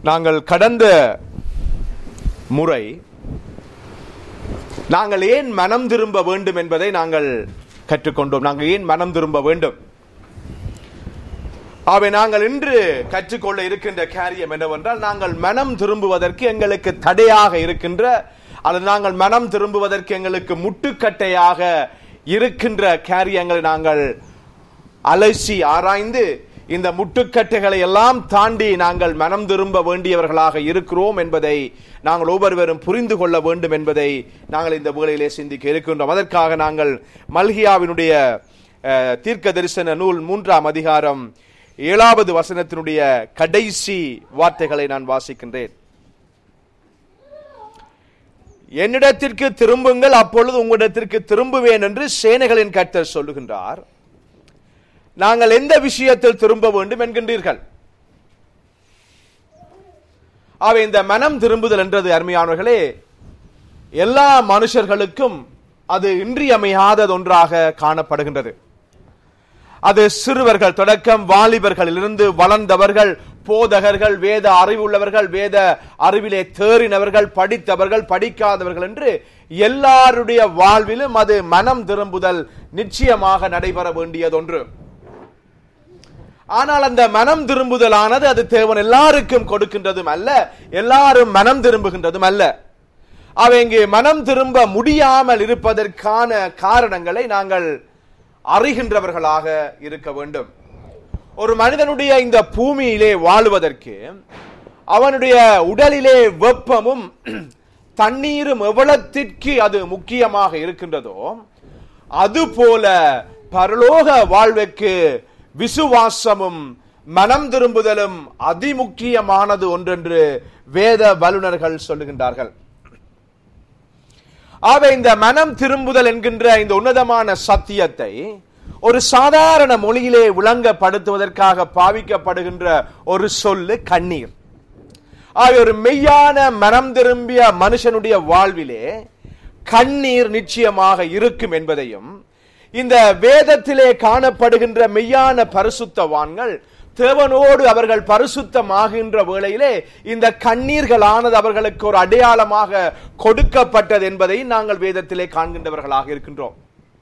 நாங்கள் கடந்த முறை நாங்கள் ஏன் மனம் திரும்ப வேண்டும் என்பதை நாங்கள் கற்றுக்கொண்டோம். நாங்கள் ஏன் மனம் திரும்ப வேண்டும்? அவை நாங்கள் இன்று கற்றுக்கொள்ள இருக்கின்ற காரியம் என்னவென்றால், நாங்கள் மனம் திரும்புவதற்கு எங்களுக்கு தடையாக இருக்கின்ற, அல்லது நாங்கள் மனம் திரும்புவதற்கு எங்களுக்கு முட்டுக்கட்டையாக இருக்கின்ற காரியங்களை நாங்கள் அலசி ஆராய்ந்து இந்த முட்டுக்கட்டைகளை எல்லாம் தாண்டி நாங்கள் மனம் திரும்ப வேண்டியவர்களாக இருக்கிறோம் என்பதை நாங்கள் ஒவ்வொருவரும் புரிந்து கொள்ள வேண்டும் என்பதை நாங்கள் இந்த வேளையிலே சிந்திக்க இருக்கின்றோம். அதற்காக நாங்கள் மல்கியாவினுடைய தீர்க்க தரிசன நூல் 3ஆம் அதிகாரம் 7வது வசனத்தினுடைய கடைசி வார்த்தைகளை நான் வாசிக்கின்றேன். என்னிடத்திற்கு திரும்புங்கள், அப்பொழுது உங்களிடத்திற்கு திரும்புவேன் என்று சேனைகளின் கர்த்தர் சொல்லுகின்றார். நாங்கள் எந்த விஷயத்தில் திரும்ப வேண்டும் என்கின்றீர்கள்? அவை இந்த மனம் திரும்புதல் என்றது அருமையானவர்களே, எல்லா மனுஷர்களுக்கும் அது இன்றியமையாதது ஒன்றாக காணப்படுகின்றது. அது சிறுவர்கள் தொடக்கம் வாலிபர்களிலிருந்து வளர்ந்தவர்கள், போதகர்கள், வேத அறிவுள்ளவர்கள், வேத அறிவிலே தேறினவர்கள், படித்தவர்கள், படிக்காதவர்கள் என்று எல்லாருடைய வாழ்விலும் அது மனம் திரும்புதல் நிச்சயமாக நடைபெற வேண்டியதொன்று. ஆனால் அந்த மனம் திரும்புதலானது அது தேவன் எல்லாருக்கும் கொடுக்கின்றதும் அல்ல, எல்லாரும் மனம் திரும்புகின்றதும் அல்ல. அவை இங்கே மனம் திரும்ப முடியாமல் இருப்பதற்கான காரணங்களை நாங்கள் அறிகின்றவர்களாக இருக்க வேண்டும். ஒரு மனிதனுடைய இந்த பூமியிலே வாழுவதற்கு அவனுடைய உடலிலே வெப்பமும் தண்ணீரும் எவ்வளத்திற்கு அது முக்கியமாக இருக்கின்றதோ, அதுபோல பரலோக வாழ்வுக்கு விசுவாசமும் மனம் திரும்புதலும் அதிமுக்கியமானது ஒன்றென்று வேத வல்லுநர்கள் சொல்லுகின்றார்கள். ஆக இந்த மனம் திரும்புதல் என்கின்ற இந்த உன்னதமான சத்தியத்தை ஒரு சாதாரண மொழியிலே விளங்கப்படுத்துவதற்காக பாவிக்கப்படுகின்ற ஒரு சொல்லு கண்ணீர். ஆக ஒரு மெய்யான மனம் திரும்பிய மனுஷனுடைய வாழ்விலே கண்ணீர் நிச்சயமாக இருக்கும் என்பதையும், இந்த வேதத்திலே காணப்படுகின்ற மெய்யான பரிசுத்தவான்கள் தேவனோடு அவர்கள் பரிசுத்தமாகின்ற வேளையிலே இந்த கண்ணீர்களானது அவர்களுக்கு ஒரு அடையாளமாக கொடுக்கப்பட்டது என்பதை நாங்கள் வேதத்திலே காண்கின்றவர்களாக இருக்கின்றோம்.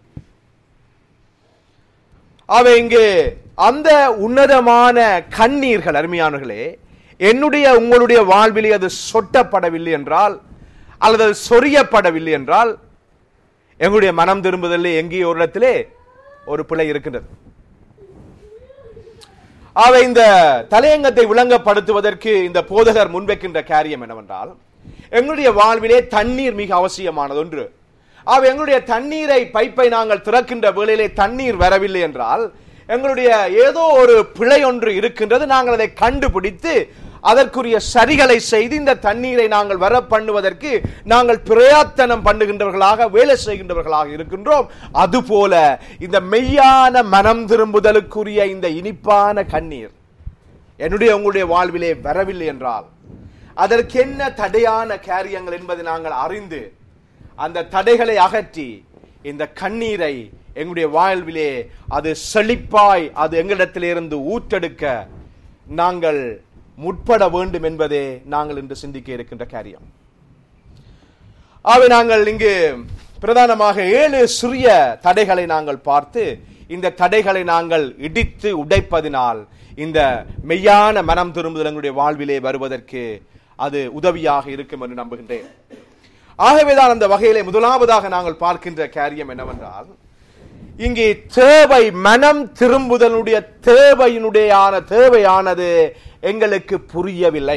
அவை இங்கே அந்த உன்னதமான கண்ணீர்கள் அருமையானவர்களே, என்னுடைய உங்களுடைய வாழ்விலே அது சொட்டப்படவில்லை என்றால், அல்லது அது சொரியப்படவில்லை என்றால், எங்களுடைய மனம் திரும்புதலே எங்கே ஒரு இடத்திலே ஒரு பிழை இருக்கின்றது. அவை இந்த தலையங்கத்தை விளங்கப்படுத்துவதற்கு இந்த போதகர் முன்வைக்கின்ற காரியம் என்னவென்றால், எங்களுடைய வாழ்விலே தண்ணீர் மிக அவசியமானது ஒன்று. எங்களுடைய தண்ணீரை பைப்பை நாங்கள் திறக்கின்ற வேளையிலே தண்ணீர் வரவில்லை என்றால் எங்களுடைய ஏதோ ஒரு பிழை ஒன்று இருக்கின்றது. நாங்கள் அதை கண்டுபிடித்து அதற்குரிய சரிகளை செய்து இந்த தண்ணீரை நாங்கள் வர பண்ணுவதற்கு நாங்கள் பிரயத்தனம் பண்ணுகின்றவர்களாக, வேலை செய்கின்றவர்களாக இருக்கின்றோம். அதுபோல இந்த மெய்யான மனம் திரும்புதலுக்குரிய இந்த இனிப்பான கண்ணீர் என்னுடைய உங்களுடைய வாழ்விலே வரவில்லை என்றால் அதற்கு என்ன தடையான காரியங்கள் என்பதை நாங்கள் அறிந்து அந்த தடைகளை அகற்றி இந்த கண்ணீரை எங்களுடைய வாழ்விலே அது செழிப்பாய் அது எங்களிடத்திலிருந்து ஊற்றெடுக்க நாங்கள் முற்பட வேண்டும் என்பதே நாங்கள் இன்று சிந்திக்க இருக்கின்ற காரியம். நாங்கள் இங்கு பிரதானமாக 7 சிறிய தடைகளை நாங்கள் பார்த்து இந்த தடைகளை நாங்கள் இடித்து உடைப்பதினால் இந்த மெய்யான மனம் திரும்புதல் எங்களுடைய வாழ்விலே வருவதற்கு அது உதவியாக இருக்கும் என்று நம்புகின்றேன். ஆகவேதான் அந்த வகையிலே முதலாவதாக நாங்கள் பார்க்கின்ற காரியம் என்னவென்றால், இங்கே தேவை, மனம் திரும்புதலுடைய தேவையானது எங்களுக்கு புரியவில்லை.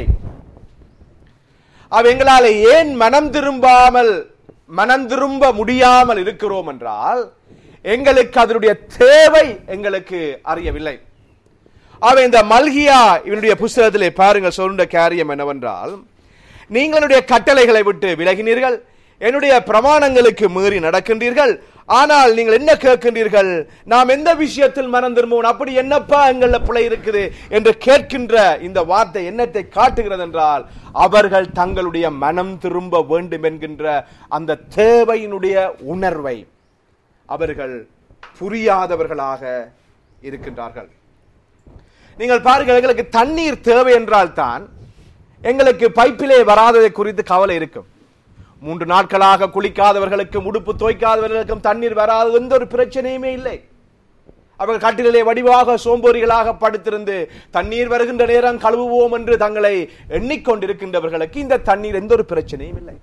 எங்களால் ஏன் மனம் திரும்ப முடியாமல் இருக்கிறோம் என்றால் எங்களுக்கு அதனுடைய தேவை எங்களுக்கு அறியவில்லை. இந்த மல்கியா இவனுடைய புஸ்தகத்திலே பாருங்கள் சொல்ற காரியம் என்னவென்றால், நீங்களுடைய கட்டளைகளை விட்டு விலகினீர்கள், என்னுடைய பிரமாணங்களுக்கு மீறி நடக்கின்றீர்கள், ஆனால் நீங்கள் என்ன கேட்கின்றீர்கள்? நாம் எந்த விஷயத்தில் மனம் திரும்புவோம், அப்படி என்னப்பா எங்கள பிழை இருக்குது என்று கேட்கின்ற இந்த வார்த்தை என்னத்தை காட்டுகிறது என்றால், அவர்கள் தங்களுடைய மனம் திரும்ப வேண்டும் என்கின்ற அந்த தேவையினுடைய உணர்வை அவர்கள் புரியாதவர்களாக இருக்கின்றார்கள். நீங்கள் பாருங்கள், எங்களுக்கு தண்ணீர் தேவை என்றால் தான் எங்களுக்கு பைப்பிலே வராததை குறித்து கவலை இருக்கும். 3 நாட்களாக குளிக்காதவர்களுக்கும் உடுப்பு துவைக்காதவர்களுக்கும் தண்ணீர் வராத எந்த ஒரு பிரச்சனையுமே இல்லை. அவர்கள் கட்டிலே வடிவாக சோம்பேறிகளாக படுத்திருந்து தண்ணீர் வருகின்ற நேரம் கழுவுவோம் என்று தங்களை எண்ணிக்கொண்டிருக்கின்றவர்களுக்கு இந்த தண்ணீர் எந்த ஒரு பிரச்சனையும் இல்லை.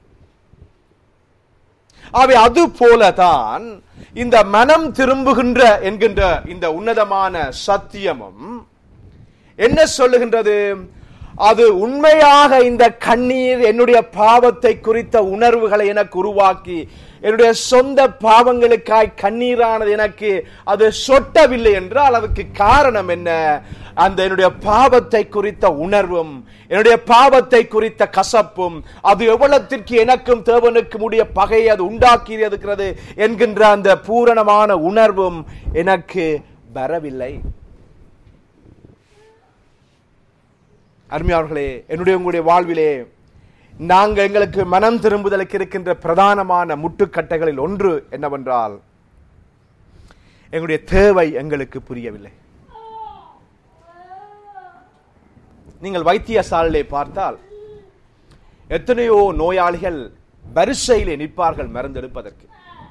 அவை அது போலதான் இந்த மனம் திரும்புகின்ற என்கின்ற இந்த உன்னதமான சத்தியமும் என்ன சொல்லுகின்றது? அது உண்மையாக இந்த கண்ணீர் என்னுடைய பாவத்தை குறித்த உணர்வுகளை எனக்கு உருவாக்கி என்னுடைய சொந்த பாவங்களுக்காய் கண்ணீரானது எனக்கு அது சொட்டவில்லை என்றால் அதற்கு காரணம் என்ன? அந்த என்னுடைய பாவத்தை குறித்த உணர்வும் என்னுடைய பாவத்தை குறித்த கசப்பும் அது எவ்வளத்திற்கு எனக்கும் தேவனுக்கும் உடைய பகையை அது உண்டாக்கி இருக்கிறது என்கின்ற அந்த பூரணமான உணர்வும் எனக்கு வரவில்லை. அருமையானவர்களே, என்னுடைய உங்களுடைய வாழ்விலே நாங்கள் எங்களுக்கு மனம் திரும்புதலுக்கு இருக்கின்ற பிரதானமான முட்டுக்கட்டைகளில் ஒன்று என்னவென்றால் எங்களுடைய தேவை எங்களுக்கு புரியவில்லை. நீங்கள் வைத்தியசாலையிலே பார்த்தால் எத்தனையோ நோயாளிகள் வரிசையிலே நிற்பார்கள் மருந்தெடுப்பதற்கு.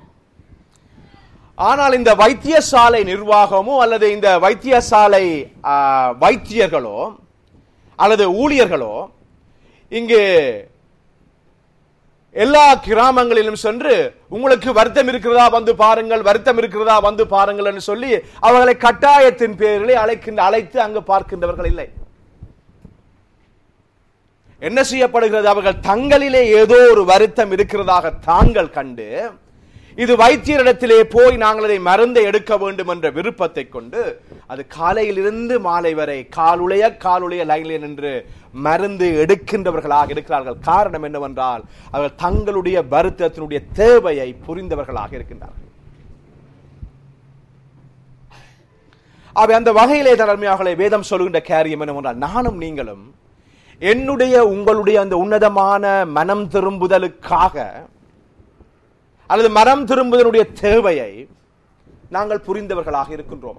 ஆனால் இந்த வைத்தியசாலை நிர்வாகமோ அல்லது இந்த வைத்தியசாலை வைத்தியர்களோ அல்லது ஊழியர்களோ இங்கு எல்லா கிராமங்களிலும் சென்று உங்களுக்கு வருத்தம் இருக்கிறதா வந்து பாருங்கள், வருத்தம் இருக்கிறதா வந்து பாருங்கள் என்று சொல்லி அவர்களை கட்டாயத்தின் பேரிலே அழைத்து அங்கு பார்க்கின்றவர்கள் இல்லை. என்ன செய்யப்படுகிறது? அவர்கள் தங்களிலே ஏதோ ஒரு வருத்தம் இருக்கிறதாக தாங்கள் கண்டு இது வைத்தியரிடத்திலே போய் நாங்கள் அதை மருந்தை எடுக்க வேண்டும் என்ற விருப்பத்தை கொண்டு அது காலையில் இருந்து மாலை வரை காலுடைய லைனிலே நின்று மருந்து எடுக்கின்றவர்களாக இருக்கிறார்கள். காரணம் என்னவென்றால் அவர்கள் தங்களுடைய வருத்தத்தினுடைய தேவையை புரிந்தவர்களாக இருக்கின்றார்கள். அவை அந்த வகையிலே தன்மையாகவே வேதம் சொல்கின்ற காரியம் என்னவென்றால் நானும் நீங்களும் என்னுடைய உங்களுடைய அந்த உன்னதமான மனம் திரும்புதலுக்காக அல்லது மனம் திரும்புதலுடைய தேவையை நாங்கள் புரிந்தவர்களாக இருக்கின்றோம்.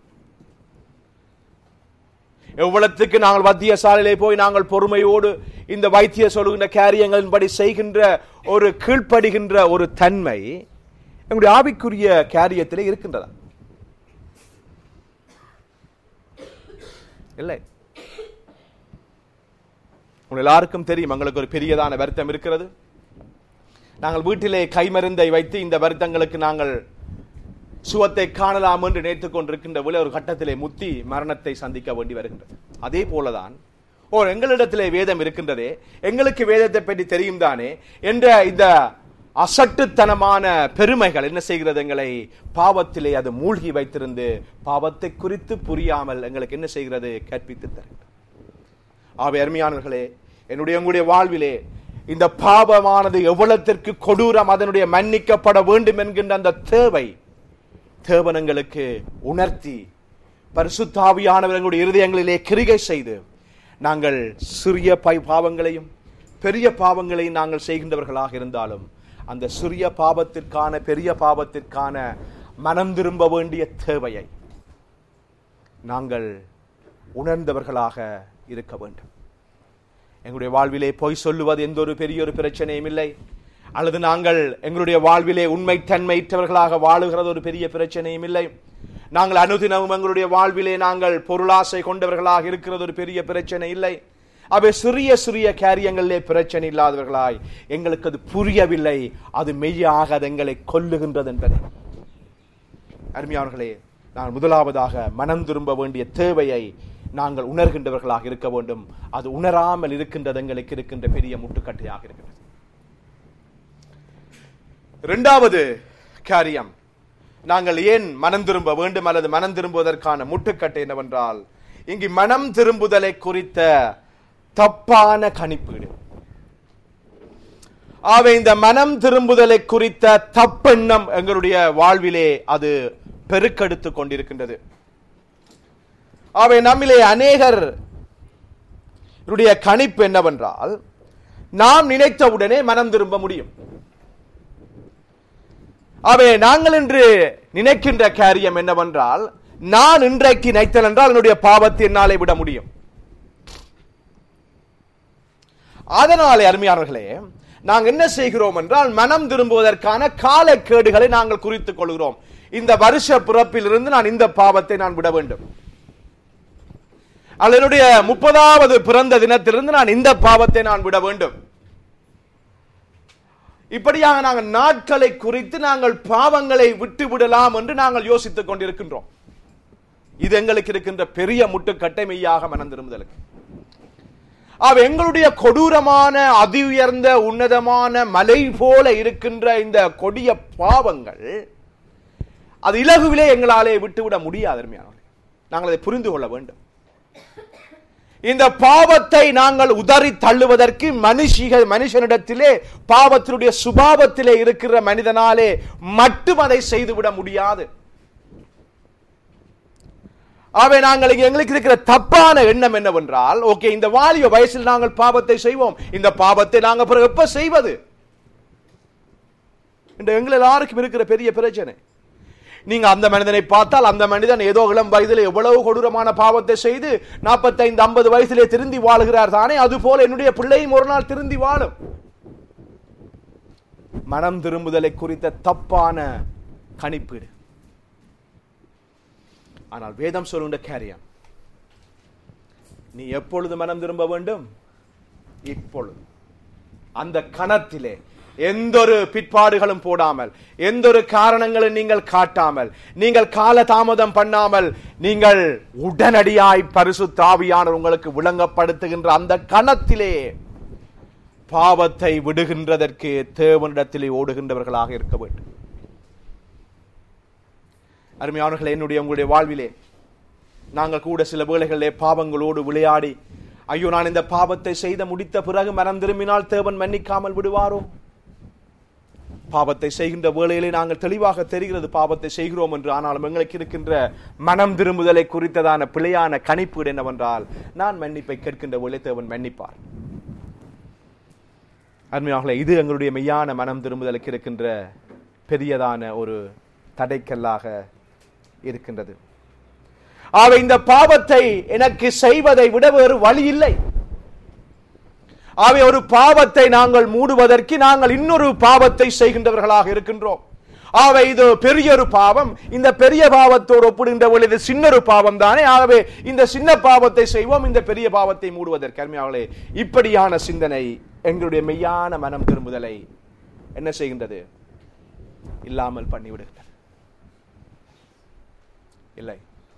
எவ்வளத்துக்கு நாங்கள் வைத்தியசாலையிலே போய் நாங்கள் பொறுமையோடு இந்த வைத்திய சொல்லுகின்ற காரியங்களின்படி செய்கின்ற ஒரு கீழ்ப்படுகின்ற ஒரு தன்மை எங்களுடைய ஆவிக்குரிய காரியத்திலே இருக்கின்றதா? இல்லை. உங்கள் எல்லாருக்கும் தெரியும், எங்களுக்கு ஒரு பெரியதான வருத்தம் இருக்கிறது. நாங்கள் வீட்டிலே கைமருந்தை வைத்து இந்த வருத்தங்களுக்கு நாங்கள் சுகத்தை காணலாம் என்று நினைத்துக் கொண்டிருக்கின்ற ஒரு கட்டத்திலே முத்தி மரணத்தை சந்திக்க வேண்டி வருகின்றது. அதே போலதான் எங்களிடத்திலே வேதம் இருக்கின்றதே, எங்களுக்கு வேதத்தை பற்றி தெரியும் தானே என்ற இந்த அசட்டுத்தனமான பெருமைகள் என்ன செய்கிறது? எங்களை பாவத்திலே அது மூழ்கி வைத்திருந்து பாவத்தை குறித்து புரியாமல் எங்களுக்கு என்ன செய்கிறது? கற்பித்து தருகிறது. ஆவே அருமையானவர்களே, என்னுடைய உங்களுடைய வாழ்விலே இந்த பாவமானது எவ்வளத்திற்கு கொடூரம், அதனுடைய மன்னிக்கப்பட வேண்டும் என்கின்ற அந்த தேவை தேவனங்களுக்கு உணர்த்தி பரிசுத்த ஆவியானவர் எங்களுடைய இருதயங்களிலே கிரிகை செய்து நாங்கள் சிறிய பாவங்களையும் பெரிய பாவங்களையும் நாங்கள் செய்கின்றவர்களாக இருந்தாலும் அந்த சிறிய பாவத்திற்கான பெரிய பாவத்திற்கான மனம் திரும்ப வேண்டிய தேவையை நாங்கள் உணர்ந்தவர்களாக இருக்க வேண்டும். எங்களுடைய வாழ்விலே பொய் சொல்லுவது எந்த ஒரு பெரிய ஒரு பிரச்சனையும் இல்லை, அல்லது நாங்கள் எங்களுடைய வாழ்விலே உண்மைத்தன்மையற்றவர்களாக வாழுகிறது ஒரு பெரிய பிரச்சனையும் இல்லை. நாங்கள் அனுதினமும் எங்களுடைய வாழ்விலே நாங்கள் பொருளாசை கொண்டவர்களாக இருக்கிறது ஒரு பெரிய பிரச்சனை இல்லை. அவை சிறிய சிறிய காரியங்களிலே பிரச்சனை இல்லாதவர்களாய் எங்களுக்கு அது புரியவில்லை, அது மெய்யாக அது எங்களை கொல்லுகின்றது என்பதை அருமையானவர்களே, நான் முதலாவதாக மனம் திரும்ப வேண்டிய தேவையை நாங்கள் உணர்கின்றவர்களாக இருக்க வேண்டும். அது உணராமல் இருக்கின்றது எங்களுக்கு இருக்கின்ற பெரிய முட்டுக்கட்டையாக இருக்கிறது. இரண்டாவது காரியம், நாங்கள் ஏன் மனம் திரும்ப வேண்டும் அல்லது மனம் திரும்புவதற்கான முட்டுக்கட்டை என்னவென்றால் இங்கு மனம் திரும்புதலை குறித்த தப்பான கணிப்பீடு. ஆகவே இந்த மனம் திரும்புதலை குறித்த தப்பெண்ணம் எங்களுடைய வாழ்விலே அது பெருக்கெடுத்துக் கொண்டிருக்கின்றது. ஆகவே நம்மிலே அநேகர் கணிப்பு என்னவென்றால் நாம் நினைத்தவுடனே மனம் திரும்ப முடியும். ஆகவே நாங்கள் இன்று நினைக்கின்ற காரியம் என்னவென்றால் நான் இன்றைக்கு நினைத்தல் என்றால் என்னுடைய பாவத்தை என்னாலே விட முடியும். அதனாலே அருமையானவர்களே, நாங்கள் என்ன செய்கிறோம் என்றால், மனம் திரும்புவதற்கான காலக்கேடுகளை நாங்கள் குறித்துக் கொள்கிறோம். இந்த வருஷ பிறப்பில் இருந்து நான் இந்த பாவத்தை நான் விட வேண்டும், அல்லது என்னுடைய 30வது பிறந்த தினத்திலிருந்து நான் இந்த பாவத்தை நான் விட வேண்டும். இப்படியாக நாங்கள் நாட்களை குறித்து நாங்கள் பாவங்களை விட்டு விடலாம் என்று நாங்கள் யோசித்துக் கொண்டிருக்கின்றோம். இது எங்களுக்கு இருக்கின்ற பெரிய முட்டுக்கட்டை மெய்யாக மனம் திரும்புதலுக்கு. எங்களுடைய கொடூரமான அதி உயர்ந்த உன்னதமான மலை போல இருக்கின்ற இந்த கொடிய பாவங்கள் அது இலகுவிலே எங்களாலே விட்டுவிட முடியாது. நாங்கள் அதை புரிந்து கொள்ள வேண்டும். இந்த பாவத்தை நாங்கள் உதறி தள்ளுவதற்கு மனுஷனிடத்திலே பாவத்தினுடைய சுபாவத்திலே இருக்கிற மனிதனாலே மட்டும் அதை செய்துவிட முடியாது. நாங்கள் எங்களுக்கு இருக்கிற தப்பான எண்ணம் என்னவென்றால், ஓகே, இந்த வாலிப வயசில் நாங்கள் பாவத்தை செய்வோம், இந்த பாவத்தை நாங்கள் பிறகு எப்ப செய்வது? எங்கள் எல்லாருக்கும் இருக்கிற பெரிய பிரச்சனை. நீங்க அந்த மனிதனை பார்த்தால், அந்த மனிதன் ஏதோ இளம் வயதில் எவ்வளவு கொடூரமான பாவத்தை செய்து 45-50 வயதிலே திருந்தி வாழுகிறார் தானே, அதுபோல என்னுடைய பிள்ளையும் ஒரு நாள் திருந்தி வாழும். மனம் திரும்புதலை குறித்த தப்பான கணிப்பீடு. ஆனால் வேதம் சொல்லுகின்ற காரியம், நீ எப்பொழுது மனம் திரும்ப வேண்டும்? இப்பொழுது. அந்த கணத்திலே எந்த ஒரு பிற்பாடுகளும் போடாமல், எந்த ஒரு காரணங்களும் நீங்கள் காட்டாமல், நீங்கள் கால தாமதம் பண்ணாமல், நீங்கள் உடனடியாய் பரிசுத்த ஆவியானவர் உங்களுக்கு விளங்கப்படுத்துகின்ற அந்த கணத்திலே பாவத்தை விடுகின்றதற்கு தேவனிடத்திலே ஓடுகின்றவர்களாக இருக்க வேண்டும். அருமையானவர்களே, என்னுடைய உங்களுடைய வாழ்விலே நாங்கள் கூட சில வேளைகளிலே பாவங்களோடு விளையாடி, ஐயோ, நான் இந்த பாவத்தை செய்த முடித்த பிறகு மனம் திரும்பினால் தேவன் மன்னிக்காமல் விடுவாரோ? பாவத்தை செய்கின்ற வேளையிலே நாங்கள் தெளிவாக தெரிகிறது பாவத்தை செய்கிறோம் என்று. ஆனாலும் எங்களுக்கு இருக்கின்ற மனம் திரும்புதலை குறித்ததான பிழையான கணிப்பீடு என்னவென்றால், நான் மன்னிப்பை கேட்கின்ற வேளை தேவன் மன்னிப்பார். அருமையானவர்களே, இது எங்களுடைய மெய்யான மனம் திரும்புதலுக்கு இருக்கின்ற பெரியதான ஒரு தடைக்கல்லாக இருக்கின்றது. இந்த பாவத்தை எனக்கு செய்வதை விட வேறு வழி இல்லை. ஒரு பாவத்தை நாங்கள் மூடுவதற்கு நாங்கள் இன்னொரு பாவத்தை செய்கின்றவர்களாக இருக்கின்றோம். இது பெரிய ஒரு பாவம். இந்த பெரிய பாவத்தோடு ஒப்பிடுகின்ற பொழுது சின்னொரு பாவம் தானே, ஆகவே இந்த சின்ன பாவத்தை செய்வோம் இந்த பெரிய பாவத்தை மூடுவதற்கு. அருமையானவர்களே, இப்படியான சிந்தனை எங்களுடைய மெய்யான மனம் திரும்புதலை என்ன செய்கின்றது? இல்லாமல் பண்ணிவிடுகிறது. இல்லை,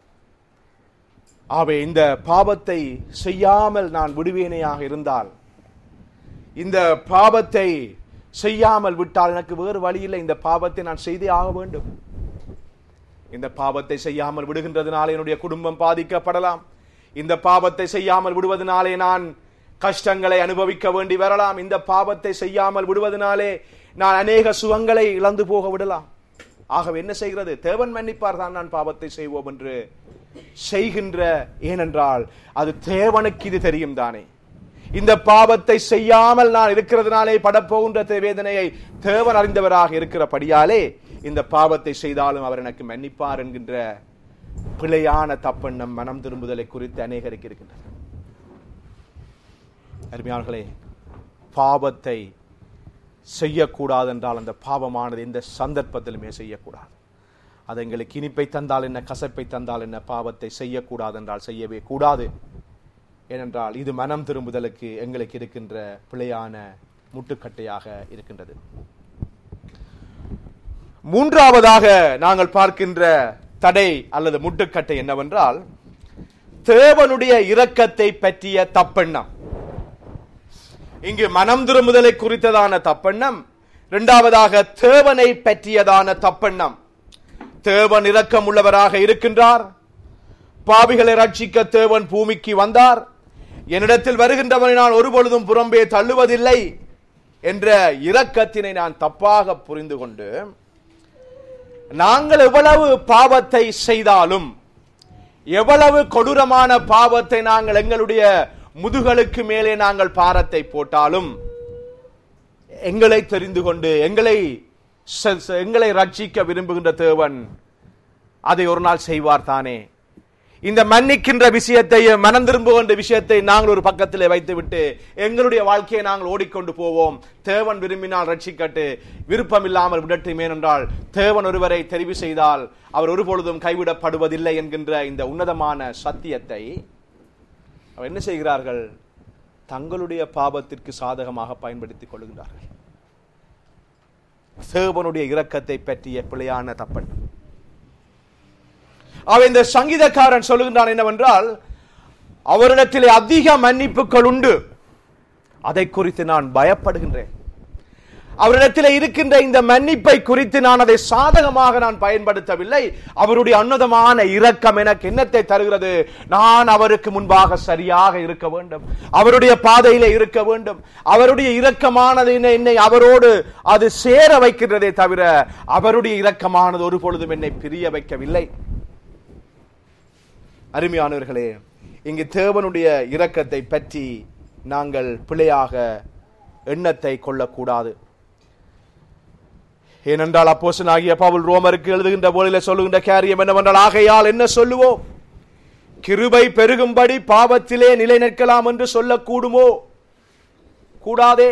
இந்த பாவத்தை செய்யாமல் நான் விடுவேனையாக இருந்தால், இந்த பாவத்தை செய்யாமல் விட்டால் எனக்கு வேறு வழி இல்லை, இந்த பாவத்தை நான் செய்தே ஆக வேண்டும். இந்த பாவத்தை செய்யாமல் விடுகின்றதுனாலே என்னுடைய குடும்பம் பாதிக்கப்படலாம். இந்த பாவத்தை செய்யாமல் விடுவதனாலே நான் கஷ்டங்களை அனுபவிக்க வேண்டி வரலாம். இந்த பாவத்தை செய்யாமல் விடுவதனாலே நான் அநேக சுகங்களை இழந்து போக விடலாம். ஆகவே என்ன செய்கிறது? தேவன் மன்னிப்பார் தான் நான் பாவத்தை செய்வோம் என்று செய்கின்ற. ஏனென்றால் அது தேவனுக்கு இது தெரியும் தானே. இந்த பாவத்தை செய்யாமல் நான் இருக்கிறதுனாலே படப்போகின்ற வேதனையை தேவன் அறிந்தவராக இருக்கிறபடியாலே இந்த பாவத்தை செய்தாலும் அவர் எனக்கு மன்னிப்பார் என்கின்ற பிழையான தப்பெண்ணம் மனம் திரும்புதலை குறித்து அநேகருக்கு இருக்கின்றது. அருமையானவர்களே, பாவத்தை செய்யக்கூடாது என்றால் அந்த பாவமானது எந்த சந்தர்ப்பத்திலுமே செய்யக்கூடாது. அது எங்களுக்கு இனிப்பை தந்தால் என்ன, கசப்பை தந்தால் என்ன, பாவத்தை செய்யக்கூடாது என்றால் செய்யவே கூடாது. ஏனென்றால் இது மனம் திரும்புதலுக்கு எங்களுக்கு இருக்கின்ற பிழையான முட்டுக்கட்டையாக இருக்கின்றது. மூன்றாவதாக நாங்கள் பார்க்கின்ற தடை அல்லது முட்டுக்கட்டை என்னவென்றால், தேவனுடைய இரக்கத்தை பற்றிய தப்பெண்ணம். இங்கு மனம் திரும்புதலை குறித்ததான தப்பெண்ணம், இரண்டாவதாக தேவனை பற்றியதான தப்பெண்ணம். தேவன் இரக்கம் உள்ளவராக இருக்கின்றார், பாவிகளை ரட்சிக்க தேவன் பூமிக்கு வந்தார், என்னிடத்தில் வருகின்றவனை நான் ஒருபொழுதும் புறம்பே தள்ளுவதில்லை என்ற இரக்கத்தினை நான் தப்பாக புரிந்து கொண்டு, நாங்கள் எவ்வளவு பாவத்தை செய்தாலும், எவ்வளவு கொடூரமான பாவத்தை நாங்கள் எங்களுடைய முதுகளுக்கு மேலே நாங்கள் பாரத்தை போட்டாலும், எங்களை தெரிந்து கொண்டு எங்களை ரட்சிக்க விரும்புகின்ற தேவன் அதை ஒரு நாள் செய்வார் தானே. இந்த மன்னிக்கின்ற விஷயத்தையும் மனம் திரும்புகின்ற விஷயத்தை நாங்கள் ஒரு பக்கத்திலே வைத்துவிட்டு எங்களுடைய வாழ்க்கையை நாங்கள் ஓடிக்கொண்டு போவோம். தேவன் விரும்பினால் ரட்சிக்கட்டு, விருப்பம் இல்லாமல் விடட்டும். ஏனென்றால் தேவன் ஒருவரை தெரிவு செய்தால் அவர் ஒருபொழுதும் கைவிடப்படுவதில்லை என்கின்ற இந்த உன்னதமான சத்தியத்தை அவர் என்ன செய்கிறார்கள்? தங்களுடைய பாவத்திற்கு சாதகமாக பயன்படுத்திக் கொள்கிறார்கள். தேவனுடைய இரக்கத்தை பற்றிய பிழையான தப்பெண்ணம். அவன் இந்த சங்கீதக்காரன் சொல்லுகின்றான் என்னவென்றால், அவரிடத்திலே அதிக மன்னிப்புகள் உண்டு, அதை குறித்து நான் பயப்படுகின்றேன். அவரிடத்திலே இருக்கின்ற இந்த மன்னிப்பை குறித்து நான் அதை சாதகமாக நான் பயன்படுத்தவில்லை. அவருடைய உன்னதமான இரக்கம் எனக்கு என்னத்தை தருகிறது? நான் அவருக்கு முன்பாக சரியாக இருக்க வேண்டும், அவருடைய பாதையிலே இருக்க வேண்டும். அவருடைய இரக்கமானது என்னை அவரோடு அது சேர வைக்கின்றதே தவிர அவருடைய இரக்கமானது ஒரு பொழுதும் என்னை பிரிய வைக்கவில்லை. அருமையானவர்களே, இங்கு தேவனுடைய இரக்கத்தை பற்றி நாங்கள் பிழையாக எண்ணத்தை கொள்ளக்கூடாது. ஏனென்றால் அப்போஸ்தலனாகிய பவுல் ரோமருக்கு எழுதுகின்ற போதிலே சொல்லுகின்ற காரியம் என்னவென்றால், ஆகையால் என்ன சொல்லுவோம்? கிருபை பெருகும்படி பாவத்திலே நிலை நிற்கலாம் என்று சொல்லக்கூடுமோ? கூடாதே.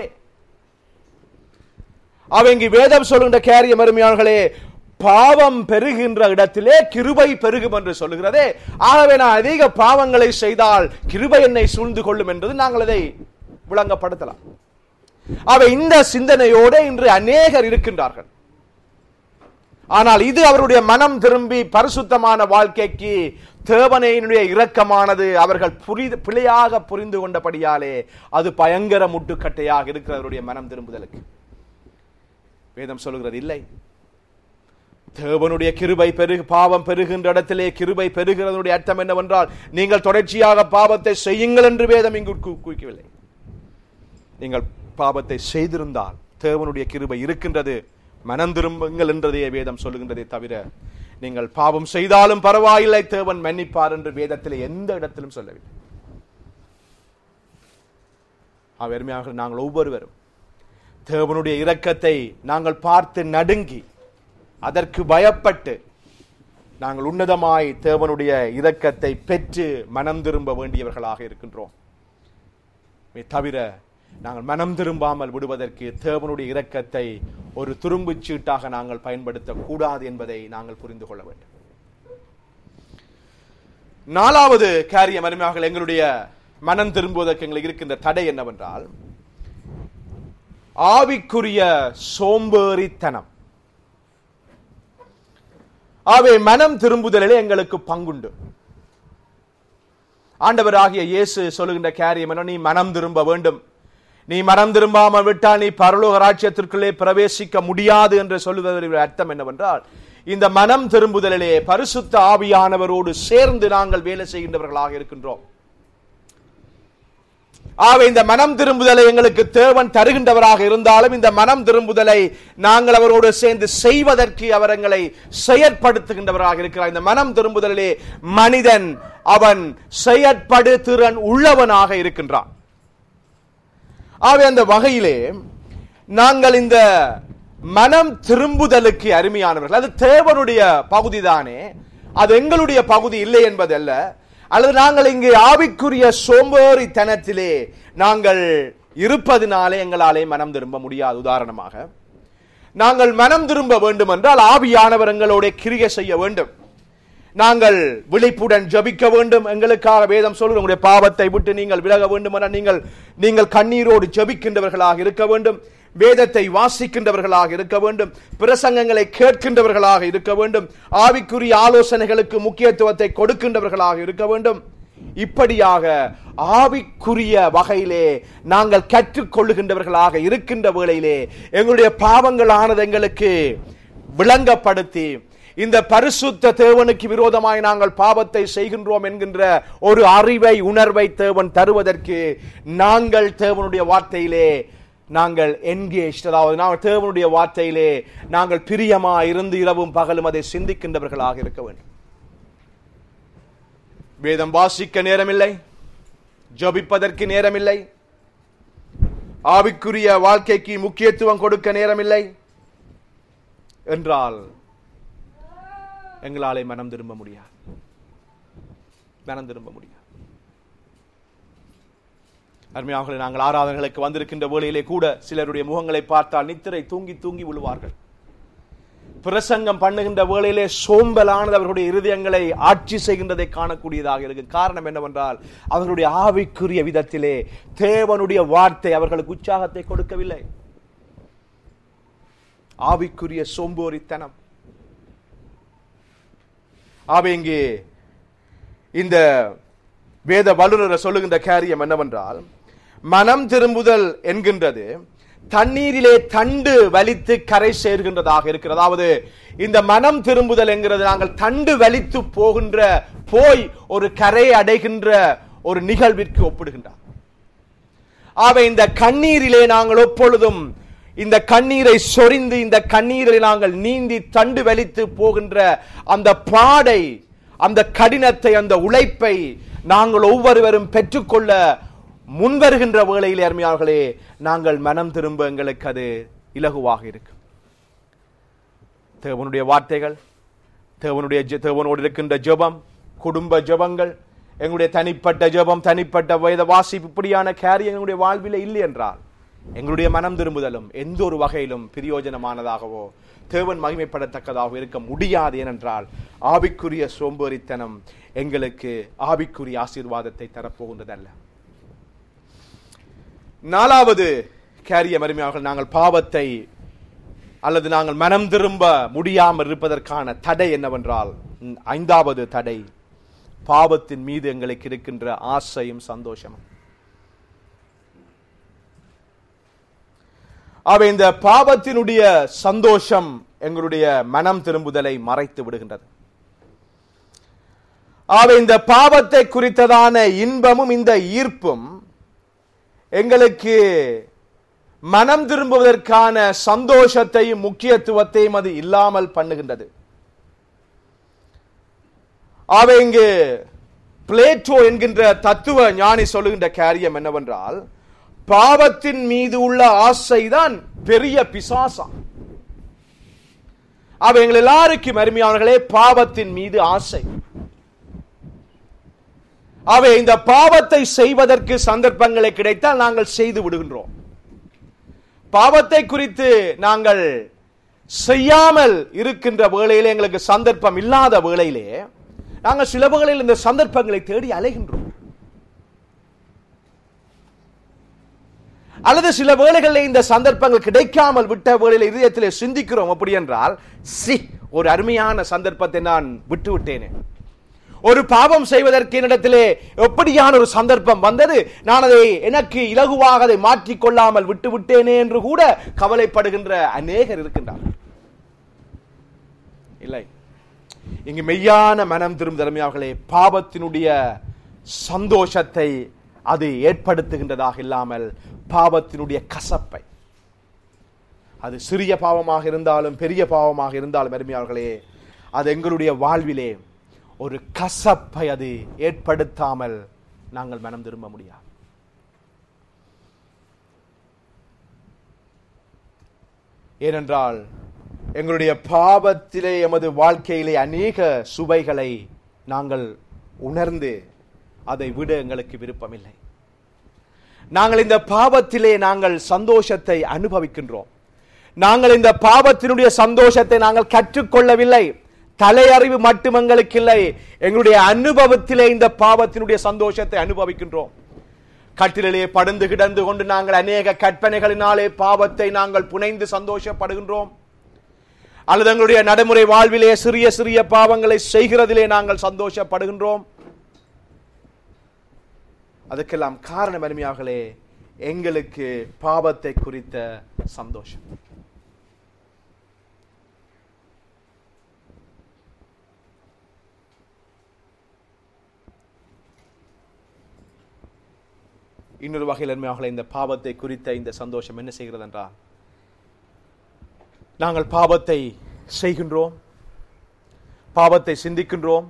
அவங்க வேதம் சொல்லுகின்ற காரியம் அருமையானவர்களே, பாவம் பெருகின்ற இடத்திலே கிருபை பெருகும் என்று சொல்லுகிறதே. ஆகவே நான் அதிக பாவங்களை செய்தால் கிருபை என்னை சூழ்ந்து கொள்ளும் என்பது நாங்கள் அதை விளங்கப்படுத்தலாம். அவை இந்த சிந்தனையோடு இன்று அநேகர் இருக்கின்றார்கள். ஆனால் இது அவருடைய மனம் திரும்பி பரிசுத்தமான வாழ்க்கைக்கு தேவனுடைய இரக்கமானது அவர்கள் பிழையாக புரிந்து கொண்டபடியாலே அது பயங்கர முட்டுக்கட்டையாக இருக்கிற அவருடைய மனம் திரும்புதலுக்கு. வேதம் சொல்லுகிறது இல்லை, தேவனுடைய கிருபை பாவம் பெருகின்ற இடத்திலே கிருபை பெருகிறதுடைய அர்த்தம் என்னவென்றால், நீங்கள் தொடர்ச்சியாக பாவத்தை செய்யுங்கள் என்று வேதம் இங்கு கூறவில்லை. நீங்கள் பாவத்தை செய்திருந்தால் தேவனுடைய கிருபை இருக்கின்றது, மனம் திரும்புங்கள் என்றதே வேதம் சொல்லுகின்றதே தவிர நீங்கள் பாவம் செய்தாலும் பரவாயில்லை தேவன் மன்னிப்பார் என்று வேதத்திலே எந்த இடத்திலும் சொல்லவில்லை. அருமையாக நாங்கள் ஒவ்வொருவரும் தேவனுடைய இரக்கத்தை நாங்கள் பார்த்து நடுங்கி அதற்கு பயப்பட்டு நாங்கள் உன்னதமாய் தேவனுடைய இரக்கத்தை பெற்று மனம் திரும்ப வேண்டியவர்களாக இருக்கின்றோம். தவிர நாங்கள் மனம் திரும்பாமல் விடுவதற்கு தேவனுடைய இரக்கத்தை ஒரு துரும்புச் சீட்டாக நாங்கள் பயன்படுத்தக் கூடாது என்பதை நாங்கள் புரிந்து கொள்ள வேண்டும். நாலாவது காரியம் அருமையாக எங்களுடைய மனம் திரும்புவதற்கு எங்களுக்கு இருக்கின்ற தடை என்னவென்றால், ஆவிக்குரிய சோம்பேறித்தனம். ஆகவே மனம் திரும்புதலிலே எங்களுக்கு பங்குண்டு. ஆண்டவராகிய இயேசு சொல்லுகின்ற காரியம் என்ன? நீ மனம் திரும்ப வேண்டும், நீ மனம் திரும்பாமல் விட்டால் நீ பரலோக ராஜ்யத்திற்குள்ளே பிரவேசிக்க முடியாது என்று சொல்லுவதற்கு அர்த்தம் என்னவென்றால், இந்த மனம் திரும்புதலிலே பரிசுத்த ஆவியானவரோடு சேர்ந்து நாங்கள் வேலை செய்கின்றவர்களாக இருக்கின்றோம். ஆகவே இந்த மனம் திரும்புதலை எங்களுக்கு தேவன் தருகின்றவராக இருந்தாலும் இந்த மனம் திரும்புதலை நாங்கள் அவரோடு சேர்ந்து செய்வதற்கு அவர் எங்களை செயற்படுத்துகின்றவராக இருக்கிறார். இந்த மனம் திரும்புதலிலே மனிதன் அவன் செயற்படு திறன் உள்ளவனாக இருக்கின்றான். ஆகவே அந்த வகையிலே நாங்கள் இந்த மனம் திரும்புதலுக்கு அருமையானவர்கள், அது தேவனுடைய பகுதி தானே, அது எங்களுடைய பகுதி இல்லை என்பதல்ல. அல்லது நாங்கள் இங்கே ஆவிக்குரிய சோம்பேறித்தனத்திலே நாங்கள் இருப்பதினாலே எங்களாலே மனம் திரும்ப முடியாது. உதாரணமாக, நாங்கள் மனம் திரும்ப வேண்டும் என்றால் ஆவியானவர் எங்களோட கிரியை செய்ய வேண்டும். நாங்கள் விழிப்புடன் ஜபிக்க வேண்டும். எங்களுக்காக வேதம் சொல்லுங்கள், உங்களுடைய பாவத்தை விட்டு நீங்கள் விலக வேண்டும் என நீங்கள் கண்ணீரோடு ஜபிக்கின்றவர்களாக இருக்க வேண்டும். வேதத்தை வாசிக்கின்றவர்களாக இருக்க வேண்டும். பிரசங்கங்களை கேட்கின்றவர்களாக இருக்க வேண்டும். ஆவிக்குரிய ஆலோசனைகளுக்கு முக்கியத்துவத்தை கொடுக்கின்றவர்களாக இருக்க வேண்டும். இப்படியாக ஆவிக்குரிய வகையிலே நாங்கள் கற்றுக்கொள்ளுகின்றவர்களாக இருக்கின்ற வேளையிலே எங்களுடைய பாவங்களானது எங்களுக்கு விளங்கப்படுத்தி இந்த பரிசுத்த தேவனுக்கு விரோதமாய் நாங்கள் பாவத்தை செய்கின்றோம் என்கின்ற ஒரு அறிவை உணர்வை தேவன் தருவதற்கு நாங்கள் தேவனுடைய வார்த்தையிலே நாங்கள் என்கேஜ், அதாவது நாங்கள் தேவனுடைய வார்த்தையிலே நாங்கள் பிரியமா இருந்து இரவும் பகலும் அதை சிந்திக்கின்றவர்களாக இருக்க வேண்டும். வேதம் வாசிக்க நேரமில்லை, ஜபிப்பதற்கு நேரமில்லை, ஆவிக்குரிய வாழ்க்கைக்கு முக்கியத்துவம் கொடுக்க நேரமில்லை என்றால் எங்களாலே மனம் திரும்ப முடியாது. மனம் திரும்ப முடியாது. அருமையாக நாங்கள் ஆராதனைகளுக்கு வந்திருக்கின்ற வேளையிலே கூட சிலருடைய முகங்களை பார்த்தால் நித்திரை தூங்கி தூங்கி விழுவார்கள். பிரசங்கம் பண்ணுகின்ற வேளையிலே சோம்பலானது அவர்களுடைய இருதயங்களை ஆட்சி செய்கின்றதை காணக்கூடியதாக இருக்கு. காரணம் என்னவென்றால் அவர்களுடைய ஆவிக்குரிய விதத்திலே தேவனுடைய வார்த்தை அவர்களுக்கு உற்சாகத்தை கொடுக்கவில்லை. ஆவிக்குரிய சோம்போரித்தனம். இங்கே இந்த வேத வல்லுநர் சொல்லுகின்ற காரியம் என்னவென்றால், மனம் திரும்புதல் என்கின்றது தண்ணீரிலே தண்டு வலித்து கரை சேர்கின்றதாக இருக்கிறது. அதாவது இந்த மனம் திரும்புதல் என்கிறது நாங்கள் தண்டு வலித்து போய் ஒரு கரை அடைகின்ற ஒரு நிகழ்விற்கு ஒப்பிடுகின்றார். இந்த கண்ணீரிலே நாங்கள் எப்பொழுதும் இந்த கண்ணீரை சொரிந்து இந்த கண்ணீரை நாங்கள் நீந்தி தண்டு வலித்து போகின்ற அந்த பாடை, அந்த கடினத்தை, அந்த உழைப்பை நாங்கள் ஒவ்வொருவரும் பெற்றுக்கொள்ள முன்வருகின்ற வேளையில் அருமையாளர்களே நாங்கள் மனம் திரும்ப எங்களுக்கு அது இலகுவாக இருக்கும். தேவனுடைய வார்த்தைகள், தேவனோடு இருக்கின்ற ஜெபம், குடும்ப ஜெபங்கள், எங்களுடைய தனிப்பட்ட ஜெபம், தனிப்பட்ட வேத வாசிப்பு, இப்படியான காரியம் எங்களுடைய வாழ்வில் இல்லை என்றால் எங்களுடைய மனம் திரும்புதலும் எந்த ஒரு வகையிலும் பிரயோஜனமானதாகவோ தேவன் மகிமைப்படத்தக்கதாக இருக்க முடியாது. ஏனென்றால் ஆவிக்குரிய சோம்பேறித்தனம் எங்களுக்கு ஆவிக்குரிய ஆசீர்வாதத்தை தரப்போகின்றதல்ல. நாலாவது காரியம் அருமையாக, நாங்கள் பாவத்தை அல்லது நாங்கள் மனம் திரும்ப முடியாமல் இருப்பதற்கான தடை என்னவென்றால், ஐந்தாவது தடை பாவத்தின் மீது எங்களுக்கு இருக்கின்ற ஆசையும் சந்தோஷமும். இந்த பாவத்தினுடைய சந்தோஷம் எங்களுடைய மனம் திரும்புதலை மறைத்து விடுகின்றது. இந்த பாவத்தை குறித்ததான இன்பமும் இந்த ஈர்ப்பும் எங்களுக்கு மனம் திரும்புவதற்கான சந்தோஷத்தையும் முக்கியத்துவத்தையும் அது இல்லாமல் பண்ணுகின்றது. இங்கு பிளேட்டோ என்கின்ற தத்துவ ஞானி சொல்லுகின்ற காரியம் என்னவென்றால், பாவத்தின் மீது உள்ள ஆசைதான் பெரிய பிசாசம். எங்கள் எல்லாருக்கும் அருமையானவர்களே பாவத்தின் மீது ஆசை. இந்த பாவத்தை செய்வதற்கு சந்தர்ப்பங்களை கிடைத்தால் நாங்கள் செய்து விடுகின்றோம். பாவத்தை குறித்து நாங்கள் செய்யாமல் இருக்கின்ற வேளையிலே, எங்களுக்கு சந்தர்ப்பம் இல்லாத வேளையிலே நாங்கள் சில வேளையில் இந்த சந்தர்ப்பங்களை தேடி அலைகின்றோம். அல்லது சில வேளைகளில் இந்த சந்தர்ப்பங்கள் கிடைக்காமல் விட்ட வேளையில் இதயத்திலே சிந்திக்கிறோம். அப்படி என்றால், ஒரு அருமையான சந்தர்ப்பத்தை நான் விட்டு விட்டேனே, ஒரு பாவம் செய்வதற்கு என்னிடத்திலே எப்படியான ஒரு சந்தர்ப்பம் வந்தது, நான் அதை எனக்கு இலகுவாக அதை மாற்றிக்கொள்ளாமல் விட்டு விட்டேனே என்று கூட கவலைப்படுகின்ற அநேகர் இருக்கின்றார்கள். இல்லை, இங்கு மெய்யான மனம் திரும்பும் தலைமையாளர்களே பாவத்தினுடைய சந்தோஷத்தை அது ஏற்படுத்துகின்றதாக இல்லாமல் பாவத்தினுடைய கசப்பை, அது சிறிய பாவமாக இருந்தாலும் பெரிய பாவமாக இருந்தாலும் அருமையாளர்களே, அது எங்களுடைய வாழ்விலே ஒரு கசப்பை அது ஏற்படுத்தாமல் நாங்கள் மனம் திரும்ப முடியாது. ஏனென்றால் எங்களுடைய பாவத்திலே எமது வாழ்க்கையிலே அநேக சுவைகளை நாங்கள் உணர்ந்து அதை விட எங்களுக்கு விருப்பமில்லை. நாங்கள் இந்த பாவத்திலே நாங்கள் சந்தோஷத்தை அனுபவிக்கின்றோம். நாங்கள் இந்த பாவத்தினுடைய சந்தோஷத்தை நாங்கள் கற்றுக்கொள்ளவில்லை. தலையறிவு மட்டும் எங்களுக்கு இல்லை, எங்களுடைய அனுபவத்திலே இந்த பாவத்தினுடைய சந்தோஷத்தை அனுபவிக்கின்றோம். கட்டிலே படுந்து கிடந்து கொண்டு நாங்கள் அநேக கற்பனைகளினாலே பாவத்தை நாங்கள் புனைந்து சந்தோஷப்படுகின்றோம். அல்லது எங்களுடைய நடைமுறை வாழ்விலே சிறிய சிறிய பாவங்களை செய்கிறதிலே நாங்கள் சந்தோஷப்படுகின்றோம். அதுக்கெல்லாம் காரணம் அருமையாகலே எங்களுக்கு பாவத்தை குறித்த சந்தோஷம். இன்னொரு வகையில் அருமையாகலே இந்த பாவத்தை குறித்த இந்த சந்தோஷம் என்ன செய்கிறது என்றால், நாங்கள் பாவத்தை செய்கின்றோம், பாவத்தை சிந்திக்கின்றோம்,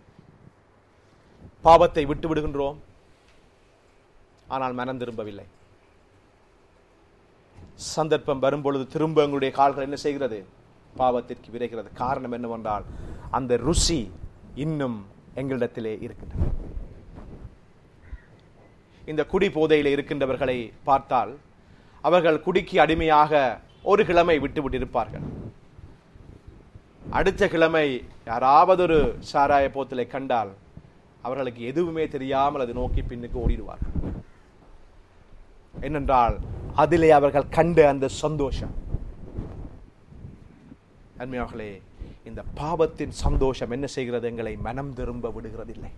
பாவத்தை விட்டு விடுகின்றோம், ஆனால் மனம் திரும்பவில்லை. சந்தர்ப்பம் வரும்பொழுது திரும்ப எங்களுடைய கால்கள் என்ன செய்கிறது? பாவத்திற்கு விரைகிறது. காரணம் என்னவென்றால் அந்த ருசி இன்னும் எங்களிடத்திலே இருக்கின்றன. இந்த குடி போதையில் இருக்கின்றவர்களை பார்த்தால் அவர்கள் குடிக்கு அடிமையாக ஒரு கிழமை விட்டு இருப்பார்கள். அடுத்த கிழமை யாராவது ஒரு சாராய போத்தலை கண்டால் அவர்களுக்கு எதுவுமே தெரியாமல் அது நோக்கி பின்னுக்கு ஓடிடுவார்கள். ஏனென்றால் அதிலே அவர்கள் கண்ட அந்த சந்தோஷம். அன்மையார்களே, இந்த பாவத்தின் சந்தோஷம் என்ன செய்கிறது? எங்களை மனம் திரும்ப விடுகிறதில்லை.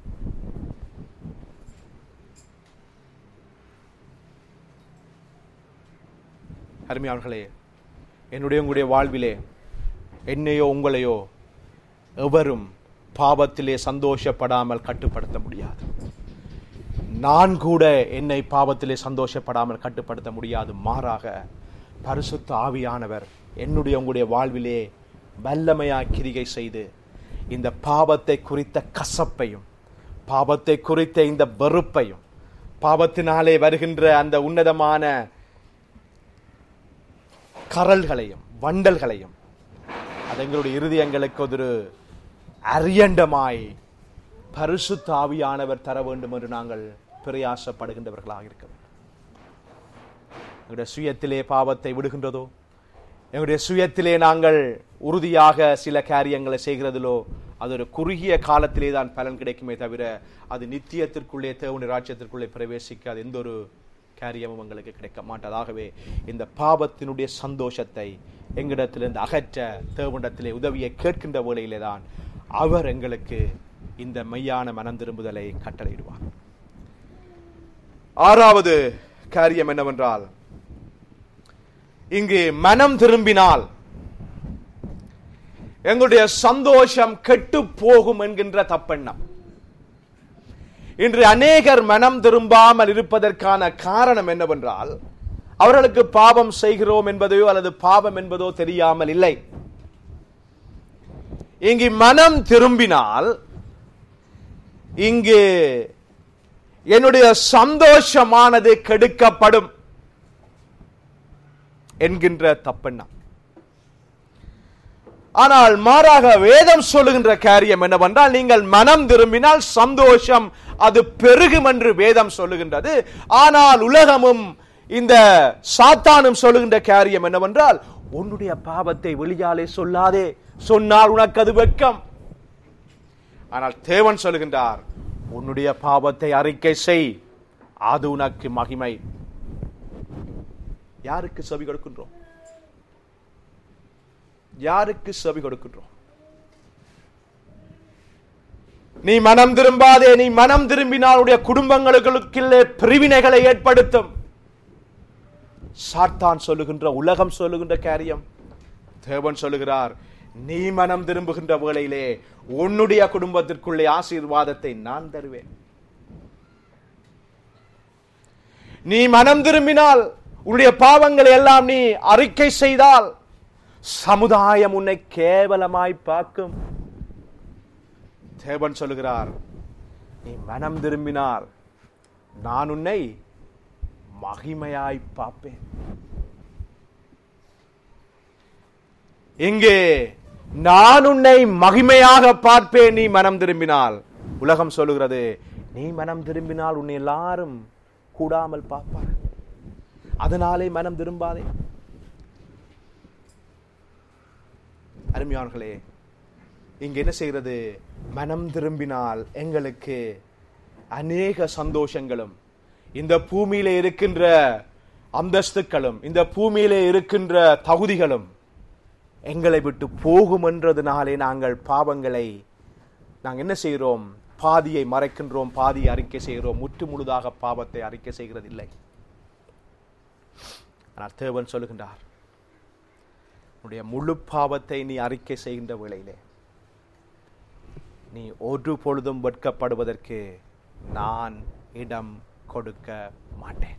அருமையாளர்களே, என்னுடைய உங்களுடைய வாழ்விலே என்னையோ உங்களையோ எவரும் பாவத்திலே சந்தோஷப்படாமல் கட்டுப்படுத்த முடியாது. நான் கூட என்னை பாவத்திலே சந்தோஷப்படாமல் கட்டுப்படுத்த முடியாது. மாறாக பரிசுத்த ஆவியானவர் என்னுடைய உங்களுடைய வாழ்விலே வல்லமையாய் கிரியை செய்து இந்த பாவத்தை குறித்த கசப்பையும், பாவத்தை குறித்த இந்த வெறுப்பையும், பாவத்தினாலே வருகின்ற அந்த உன்னதமான கரல்களையும் வண்டல்களையும் அது எங்களுடைய இருதயங்களுக்கு ஒரு அரியண்டமாய் பரிசுத்த ஆவியானவர் தர வேண்டும் என்று நாங்கள் பிரயாசப்படுகின்றவர்களாக இருக்க வேண்டும். எங்களுடைய சுயத்திலே பாவத்தை விடுகின்றதோ, எங்களுடைய சுயத்திலே நாங்கள் உறுதியாக சில காரியங்களை செய்கிறதிலோ அது ஒரு குறுகிய காலத்திலே தான் பலன் கிடைக்குமே தவிர அது நித்தியத்திற்குள்ளே தேவனுடைய ராஜ்யத்திற்குள்ளே பிரவேசிக்க அது எந்த ஒரு காரியமும் எங்களுக்கு கிடைக்க மாட்டதாகவே இந்த பாவத்தினுடைய சந்தோஷத்தை எங்களிடத்திலிருந்து அகற்ற தேவனிடத்திலே உதவியை கேட்கின்ற வேளையிலே தான் அவர் எங்களுக்கு இந்த மெய்யான மனம் திரும்புதலை கட்டளையிடுவார். ஆறாவது காரியம் என்னவென்றால், இங்கு மனம் திரும்பினால் எங்களுடைய சந்தோஷம் கெட்டு போகும் என்கின்ற தப்பெண்ணம். இன்று அநேகர் மனம் திரும்பாமல் இருப்பதற்கான காரணம் என்னவென்றால், அவர்களுக்கு பாவம் செய்கிறோம் என்பதையோ அல்லது பாவம் என்பதோ தெரியாமல் இல்லை. இங்கு மனம் திரும்பினால் இங்கு என்னுடைய சந்தோஷமானது கெடுக்கப்படும் என்கின்ற தப்பெண்ணம். ஆனால் மாறாக வேதம் சொல்லுகின்ற காரியம் என்னவென்றால், நீங்கள் மனம் திரும்பினால் சந்தோஷம் அது பெருகும் என்று வேதம் சொல்லுகின்றது. ஆனால் உலகமும் இந்த சாத்தானும் சொல்லுகின்ற காரியம் என்னவென்றால், உன்னுடைய பாவத்தை வெளியாலே சொல்லாதே, சொன்னால் உனக்கு அது வெட்கம். ஆனால் தேவன் சொல்லுகின்றார், உன்னுடைய பாவத்தை அறிக்கை செய், அது உனக்கு மகிமை. யாருக்கு செவி கொடுக்கின்றோம்? யாருக்கு செவி கொடுக்கின்றோம்? நீ மனம் திரும்பாதே, நீ மனம் திரும்பினால் உடைய குடும்பங்களுக்குள்ளே பிரிவினைகளை ஏற்படுத்தும். சாத்தான் சொல்லுகின்ற, உலகம் சொல்லுகின்ற காரியம். தேவன் சொல்லுகிறார், நீ மனம் திரும்புகின்ற வேளையிலே உன்னுடைய குடும்பத்திற்குள்ளே ஆசீர்வாதத்தை நான் தருவேன். நீ மனம் திரும்பினால், உன்னுடைய பாவங்களை எல்லாம் நீ அறிக்கை செய்தால் சமுதாயம் உன்னை கேவலமாய் பார்க்கும். தேவன் சொல்லுகிறார், நீ மனம் திரும்பினால் நான் உன்னை மகிமையாய் பார்ப்பேன். இங்கே நான் உன்னை மகிமையாக பார்ப்பேன் நீ மனம் திரும்பினால். உலகம் சொல்லுகிறது, நீ மனம் திரும்பினால் உன்னை எல்லாரும் கூடாமல் பார்ப்பார், அதனாலே மனம் திரும்பாதே. அருமையானவர்களே, இங்க என்ன செய்கிறது? மனம் திரும்பினால் எங்களுக்கு அநேக சந்தோஷங்களும், இந்த பூமியிலே இருக்கின்ற அந்தஸ்துக்களும், இந்த பூமியிலே இருக்கின்ற தகுதிகளும் எங்களை விட்டு போகும் என்றதுனாலே நாங்கள் பாவங்களை நாங்கள் என்ன செய்கிறோம்? பாதியை மறைக்கின்றோம், பாதியை அறிக்கை செய்கிறோம். முற்று முழுதாக பாவத்தை அறிக்கை செய்கிறதில்லை. ஆனால் தேவன் சொல்லுகின்றார், உன்னுடைய முழு பாவத்தை நீ அறிக்கை செய்கின்ற வேளையிலே நீ ஒரு பொழுதும் வெட்கப்படுவதற்கு நான் இடம் கொடுக்க மாட்டேன்.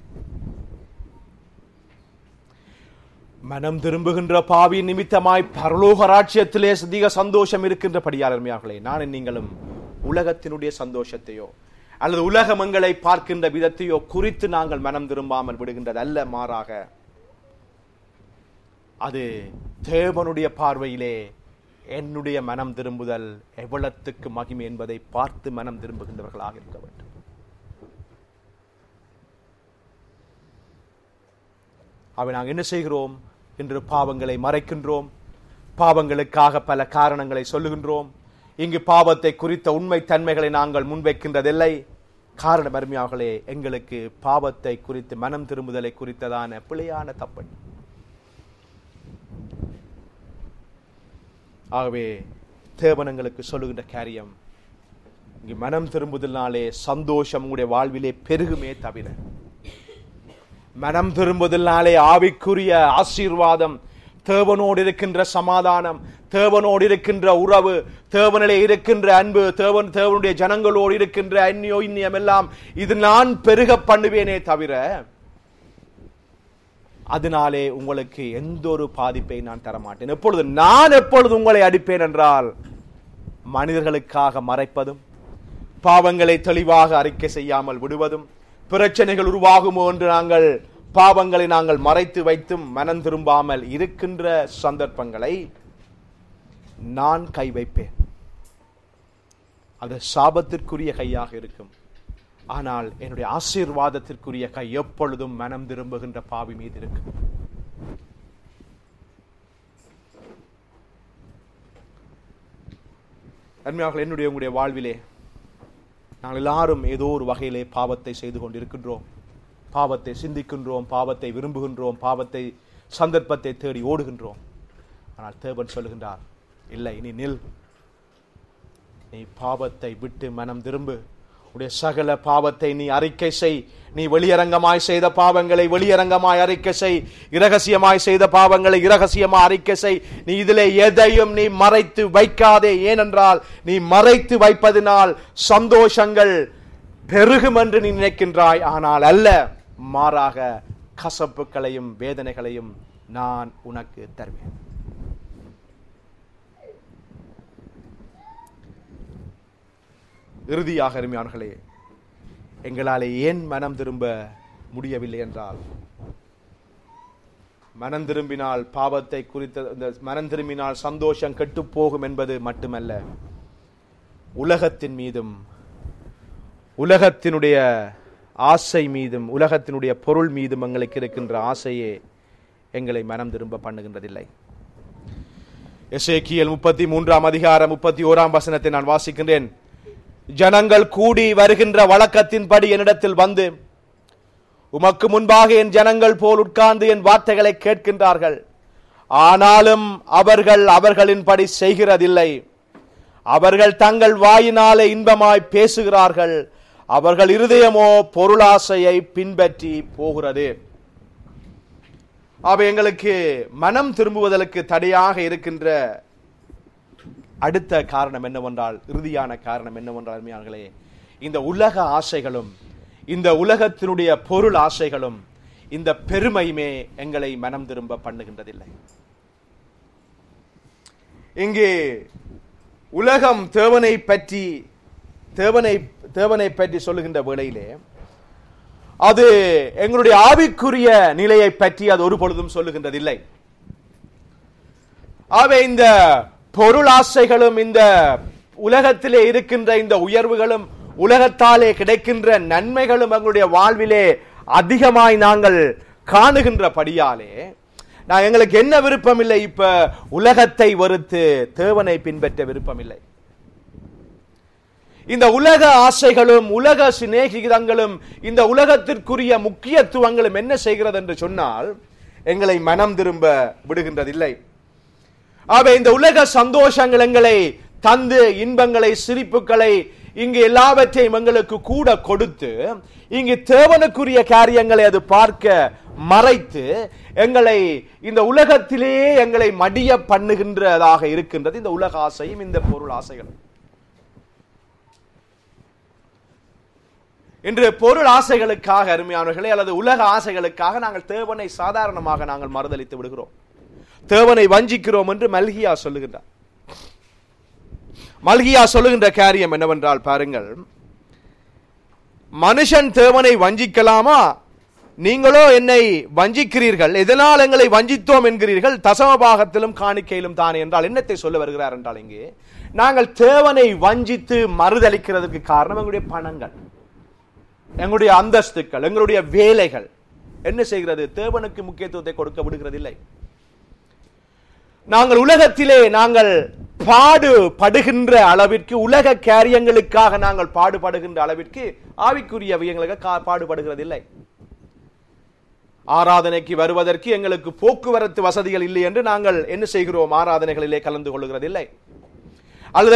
மனம் திரும்புகின்ற பாவி நிமித்தமாய் பரலோக ராஜ்யத்திலே அதிக சந்தோஷம் இருக்கின்றபடியாளர்களே, நான் நீங்களும் உலகத்தினுடைய சந்தோஷத்தையோ அல்லது உலகம் எங்களை பார்க்கின்ற விதத்தையோ குறித்து நாங்கள் மனம் திரும்பாமல் விடுகின்றது அல்ல. மாறாக அது தேவனுடைய பார்வையிலே என்னுடைய மனம் திரும்புதல் எவ்வளத்துக்கு மகிமை என்பதை பார்த்து மனம் திரும்புகின்றவர்களாக இருக்க வேண்டும். அவை நாங்கள் என்ன செய்கிறோம்? இன்று பாவங்களை மறைக்கின்றோம், பாவங்களுக்காக பல காரணங்களை சொல்லுகின்றோம். இங்கு பாவத்தை குறித்த உண்மை தன்மைகளை நாங்கள் முன்வைக்கின்றதில்லை. காரணம் அருமையார்களே, எங்களுக்கு பாவத்தை குறித்து மனம் திரும்புதலை குறித்ததான பிழையான தப்பன். ஆகவே தேவனங்களுக்கு சொல்லுகின்ற காரியம், இங்கு மனம் திரும்புதலினாலே சந்தோஷம் உங்களுடைய வாழ்விலே பெருகுமே தவிர, மனம் திரும்புதலினாலே ஆவிக்குரிய ஆசீர்வாதம், தேவனோடு இருக்கின்ற சமாதானம், தேவனோடு இருக்கின்ற உறவு, தேவனிலே இருக்கின்ற அன்பு, தேவனுடைய ஜனங்களோடு இருக்கின்ற அந்யோன்யம் எல்லாம் இது நான் பெருக பண்ணுவேனே தவிர அதனாலே உங்களுக்கு எந்த ஒரு பாதிப்பை நான் தரமாட்டேன். எப்பொழுது உங்களை அடிப்பேன் என்றால் மனிதர்களுக்காக மறைப்பதும், பாவங்களை தெளிவாக அறிக்கை செய்யாமல் விடுவதும், பிரச்சனைகள் உருவாகுமோ என்று நாங்கள் பாவங்களை நாங்கள் மறைத்து வைத்தும் மனம் திரும்பாமல் இருக்கின்ற சந்தர்ப்பங்களை நான் கை வைப்பேன். அது சாபத்திற்குரிய கையாக இருக்கும். ஆனால் என்னுடைய ஆசீர்வாதத்திற்குரிய கை எப்பொழுதும் மனம் திரும்புகின்ற பாவி மீது இருக்கும். அருமையாக என்னுடைய உங்களுடைய வாழ்விலே நாங்கள் எல்லாரும் ஏதோ ஒரு வகையிலே பாவத்தை செய்து கொண்டிருக்கின்றோம், பாவத்தை சிந்திக்கின்றோம், பாவத்தை விரும்புகின்றோம், பாவத்தை சந்தர்ப்பத்தை தேடி ஓடுகின்றோம். ஆனால் தேவன் சொல்லுகின்றார், இல்லை, நீ நில், நீ பாவத்தை விட்டு மனம் திரும்பு, உடைய சகல பாவத்தை நீ அறிக்கை செய். நீ வெளியரங்கமாய் செய்த பாவங்களை வெளியரங்கமாய் அறிக்கை செய், இரகசியமாய் செய்த பாவங்களை இரகசியமாய் அறிக்கை செய். நீ இதிலே எதையும் நீ மறைத்து வைக்காதே. ஏனென்றால் நீ மறைத்து வைப்பதினால் சந்தோஷங்கள் பெருகும் என்று நீ நினைக்கின்றாய். ஆனால் அல்ல, மாறாக கசப்புகளையும் வேதனைகளையும் நான் உனக்கு தருவேன். இறுதியாக அருமையானவர்களே, எங்களாலே ஏன் மனம் திரும்ப முடியவில்லை என்றால், மனம் திரும்பினால் பாவத்தை குறித்த மனம் திரும்பினால் சந்தோஷம் கெட்டு போகும் என்பது மட்டுமல்ல, உலகத்தின் மீதும் உலகத்தினுடைய ஆசை மீதும் உலகத்தினுடைய பொருள் மீதும் எங்களுக்கு இருக்கின்ற ஆசையே எங்களை மனம் திரும்ப பண்ணுகின்றதில்லை. எசேக்கியேல் 33 நான் வாசிக்கின்றேன். ஜனங்கள் கூடி வருகின்ற வழக்கத்தின்படி என்னிடத்தில் வந்து, உமக்கு முன்பாக என் ஜனங்கள் போல் உட்கார்ந்து என் வார்த்தைகளை கேட்கின்றார்கள். ஆனாலும் அவர்கள் அவர்களின்படி செய்கிறதில்லை. அவர்கள் தங்கள் வாயினாலே இன்பமாய் பேசுகிறார்கள், அவர்கள் இருதயமோ பொருளாசையை பின்பற்றி போகிறது. அவை எங்களுக்கு மனம் திரும்புவதற்கு தடையாக இருக்கின்ற அடுத்த காரணம் என்னவென்றால், இறுதியான காரணம் என்னவென்றால் அருமையானவர்களே, இந்த உலக ஆசைகளும் இந்த உலகத்தினுடைய பொருள் ஆசைகளும் இந்த பெருமையுமே எங்களை மனம் திரும்ப பண்ணுகின்றதில்லை. இங்கே உலகம் தேவனை பற்றி சொல்லுகின்ற வேளையிலே அது எங்களுடைய ஆவிக்குரிய நிலையை பற்றி அது ஒரு பொழுதும் சொல்லுகின்றதில்லை. ஆகவே இந்த பொருள் ஆசைகளும் இந்த உலகத்திலே இருக்கின்ற இந்த உயர்வுகளும் உலகத்தாலே கிடைக்கின்ற நன்மைகளும் எங்களுடைய வாழ்விலே அதிகமாய் நாங்கள் காணுகின்றபடியாலே எங்களுக்கு என்ன விருப்பம் இல்லை? இப்ப உலகத்தை வெறுத்து தேவனை பின்பற்ற விருப்பம் இல்லை. இந்த உலக ஆசைகளும் உலக சிநேகிதங்களும் இந்த உலகத்திற்குரிய முக்கியத்துவங்களும் என்ன செய்கிறது என்று சொன்னால், எங்களை மனம் திரும்ப விடுகின்றதில்லை. ஆகவே இந்த உலக சந்தோஷங்கள் எங்களை தந்து இன்பங்களை சிரிப்புகளை இங்கு எல்லாவற்றையும் எங்களுக்கு கூட கொடுத்து, இங்கு தேவனுக்குரிய காரியங்களை அது பார்க்க மறைத்து எங்களை இந்த உலகத்திலே எங்களை மடிய பண்ணுகின்றதாக இருக்கின்றது இந்த உலக ஆசையும் இந்த பொருள் ஆசைகளும். இன்று பொருள் ஆசைகளுக்காக அருமையானவர்களே, அல்லது உலக ஆசைகளுக்காக நாங்கள் தேவனை சாதாரணமாக நாங்கள் மறுதலித்து விடுகிறோம், தேவனை வஞ்சிக்கிறோம் என்று மல்கியா சொல்லுகின்றார். மல்கியா சொல்லுகின்ற காரியம் என்னவென்றால் பாருங்கள், மனுஷன் தேவனை வஞ்சிக்கலாமா? நீங்களோ என்னை வஞ்சிக்கிறீர்கள், எதனால் எங்களை வஞ்சித்தோம் என்கிறீர்கள், தசமபாகத்திலும் காணிக்கையிலும் தானே என்றால் என்னத்தை சொல்ல வருகிறார் என்றால், இங்கே நாங்கள் தேவனை வஞ்சித்து மறுதளிக்கிறதுக்கு காரணம் எங்களுடைய பணங்கள், எங்களுடைய அந்தஸ்துக்கள், எங்களுடைய வேலைகள் என்ன செய்கிறது? தேவனுக்கு முக்கியத்துவத்தை கொடுக்க விடுகிறதில்லை. நாங்கள் உலகத்திலே நாங்கள் பாடுபடுகின்ற அளவிற்கு, உலக காரியங்களுக்காக நாங்கள் பாடுபடுகின்ற அளவிற்கு ஆவிக்குரிய எங்களுக்கு பாடுபடுகிறதில்லை. ஆராதனைக்கு வருவதற்கு எங்களுக்கு போக்குவரத்து வசதிகள் இல்லை என்று நாங்கள் என்ன செய்கிறோம்? ஆராதனைகளிலே கலந்து கொள்கிறதில்லை. அல்லது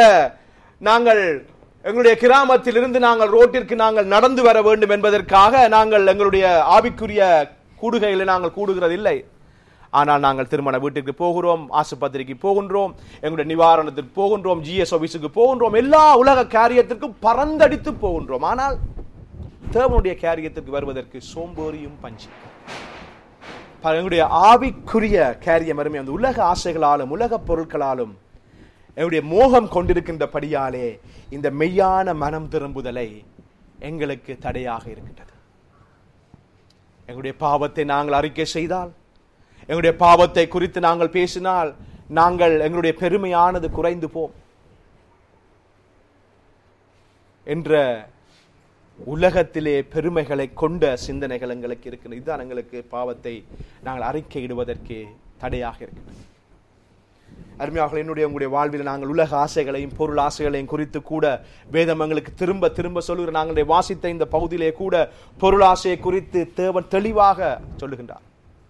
எங்களுடைய கிராமத்தில் இருந்து நாங்கள் ரோட்டிற்கு நாங்கள் நடந்து வர வேண்டும் என்பதற்காக நாங்கள் எங்களுடைய ஆவிக்குரிய கூடுகைகளை நாங்கள் கூடுகிறதில்லை. ஆனால் நாங்கள் திருமண வீட்டுக்கு போகிறோம், ஆசுபத்திரிக்கு போகின்றோம், எங்களுடைய நிவாரணத்திற்கு போகின்றோம், ஜிஎஸ் ஆபீஸுக்கு போகின்றோம், எல்லா உலக காரியத்திற்கும் பறந்தடித்து போகின்றோம். ஆனால் தேவனுடைய காரியத்திற்கு வருவதற்கு சோம்பேறியும் பஞ்சு. எங்களுடைய ஆவிக்குரிய காரியம் அருமை அந்த உலக ஆசைகளாலும் உலக பொருட்களாலும் எங்களுடைய மோகம் கொண்டிருக்கின்றபடியாலே இந்த மெய்யான மனம் திரும்புதலை எங்களுக்கு தடையாக இருக்கின்றது. எங்களுடைய பாவத்தை நாங்கள் அறிக்கை செய்தால், எங்களுடைய பாவத்தை குறித்து நாங்கள் பேசினால், எங்களுடைய பெருமையானது குறைந்து போம் என்ற உலகத்திலே பெருமைகளை கொண்ட சிந்தனைகள் எங்களுக்கு இருக்கிறது. இதுதான் எங்களுக்கு பாவத்தை நாங்கள் அறிக்கையிடுவதற்கு தடையாக இருக்கிறது. அருமையாக உங்களுடைய வாழ்வில் நாங்கள் உலக ஆசைகளையும் பொருள் ஆசைகளையும் குறித்து கூட வேதம் எங்களுக்கு திரும்ப திரும்ப சொல்லுகிற நாங்கள் வாசித்த இந்த பகுதியிலே கூட பொருள் ஆசையை குறித்து தேவன் தெளிவாக சொல்லுகின்றார்.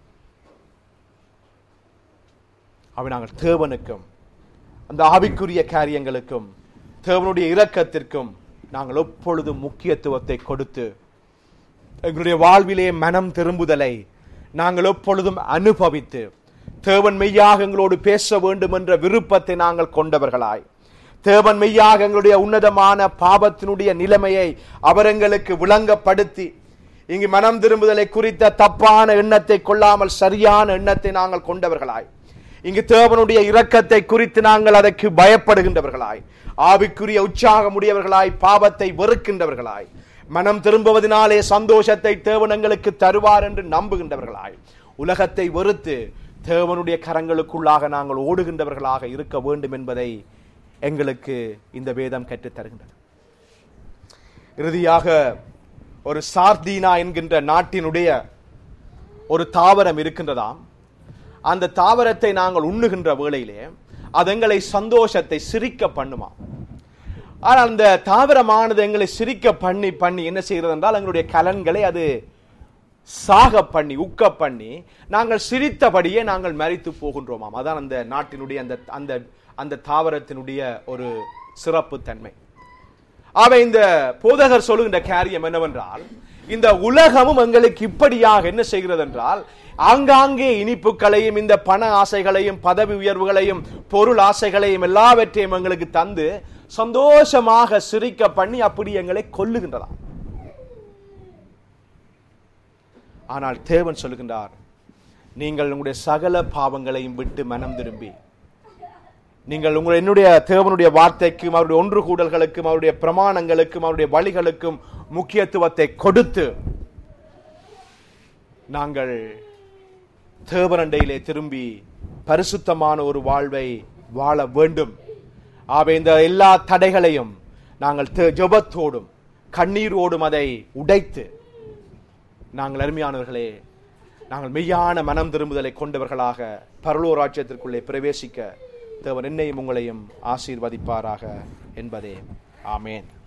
அவை நாங்கள் தேவனுக்கும் அந்த ஆவிக்குரிய காரியங்களுக்கும் தேவனுடைய இரக்கத்திற்கும் நாங்கள் எப்பொழுதும் முக்கியத்துவத்தை கொடுத்து எங்களுடைய வாழ்விலே மனம் திரும்புதலை நாங்கள் எப்பொழுதும் அனுபவித்து தேவன் மெய்யாக எங்களோடு பேச வேண்டும் என்ற விருப்பத்தை நாங்கள் கொண்டவர்களாய், தேவன் மெய்யாக எங்களுடைய உன்னதமான பாவத்தினுடைய நிலைமையை அவர் எங்களுக்கு விளங்கப்படுத்தி இங்கு மனம் திரும்புதலை குறித்த தப்பான எண்ணத்தை கொள்ளாமல் சரியான எண்ணத்தை நாங்கள் கொண்டவர்களாய், இங்கு தேவனுடைய இரக்கத்தை குறித்து நாங்கள் அதற்கு பயப்படுகின்றவர்களாய், ஆவிக்குரிய உற்சாகமுடையவர்களாய், பாவத்தை வெறுக்கின்றவர்களாய், மனம் திரும்புவதனாலே சந்தோஷத்தை தேவன் எங்களுக்கு தருவார் என்று நம்புகின்றவர்களாய், உலகத்தை வெறுத்து தேவனுடைய கரங்களுக்குள்ளாக நாங்கள் ஓடுகின்றவர்களாக இருக்க வேண்டும் என்பதை எங்களுக்கு இந்த வேதம் கற்றுத் தருகின்றது. இறுதியாக ஒரு சார்தீனா என்கின்ற நாட்டினுடைய ஒரு தாவரம் இருக்கின்றதாம். அந்த தாவரத்தை நாங்கள் உண்ணுகின்ற வேளையிலே அது எங்களை சந்தோஷத்தை சிரிக்க பண்ணுமா. ஆனால் அந்த தாவரமானது எங்களை சிரிக்க பண்ணி பண்ணி என்ன செய்கிறது என்றால் எங்களுடைய கலன்களை அது சாக பண்ணி உக்க பண்ணி நாங்கள் சிரித்தபடியே நாங்கள் மரித்து போகின்றோமாம். அதான் அந்த நாட்டினுடைய அந்த தாவரத்தினுடைய ஒரு சிறப்பு தன்மை. அவை இந்த போதகர் சொல்லுகின்ற காரியம் என்னவென்றால், இந்த உலகமும் எங்களுக்கு இப்படியாக என்ன செய்கிறது என்றால் ஆங்காங்கே இனிப்புகளையும் இந்த பண ஆசைகளையும் பதவி உயர்வுகளையும் பொருள் ஆசைகளையும் எல்லாவற்றையும் எங்களுக்கு தந்து சந்தோஷமாக சிரிக்க பண்ணி அப்படி எங்களை கொல்லுகின்றதாம். ஆனால் தேவன் சொல்லுகின்றார், நீங்கள் உங்களுடைய சகல பாவங்களையும் விட்டு மனம் திரும்பி நீங்கள் என்னுடைய தேவனுடைய வார்த்தைக்கும் அவருடைய ஒன்று கூடல்களுக்கும் அவருடைய பிரமாணங்களுக்கும் அவருடைய வழிகளுக்கும் முக்கியத்துவத்தை கொடுத்து நாங்கள் தேவனண்டையிலே திரும்பி பரிசுத்தமான ஒரு வாழ்வை வாழ வேண்டும். ஆகவே இந்த எல்லா தடைகளையும் நாங்கள் ஜெபத்தோடும் கண்ணீரோடும் அதை உடைத்து நாங்கள் அருமையானவர்களே நாங்கள் மெய்யான மனம் திரும்புதலை கொண்டவர்களாக பரலோக ராஜ்யத்திற்குள்ளே பிரவேசிக்க தேவன் என்னையும் உங்களையும் ஆசீர்வதிப்பாராக என்பதே. ஆமேன்.